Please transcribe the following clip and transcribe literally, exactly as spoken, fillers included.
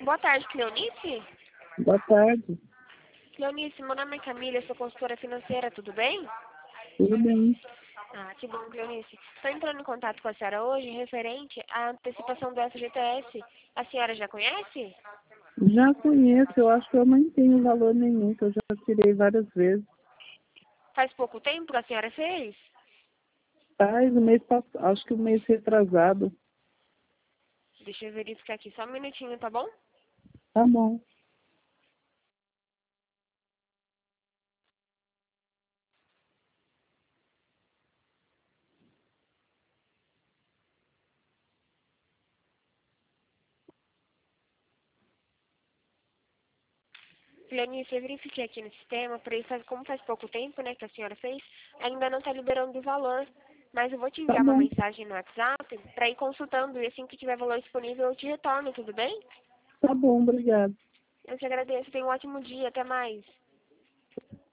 Boa tarde, Cleonice. Boa tarde, Cleonice, meu nome é Camila, eu sou consultora financeira, tudo bem? tudo bem? Ah, que bom, Cleonice. Estou entrando em contato com a senhora hoje referente à antecipação do F G T S. A senhora já conhece? Já conheço, eu acho que eu não tenho valor nenhum, que eu já tirei várias vezes. Faz pouco tempo que a senhora fez? Faz o mês passado, acho que o mês retrasado. Deixa eu verificar aqui, só um minutinho, tá bom? Tá bom. Cleonice, eu verifiquei aqui no sistema, para isso, como faz pouco tempo, né, que a senhora fez, ainda não está liberando o valor. Mas eu vou te Tá enviar uma bom, mensagem no WhatsApp para ir consultando e assim que tiver valor disponível eu te retorno, tudo bem? tá bom, obrigado. Eu te agradeço, tenha um ótimo dia, até mais.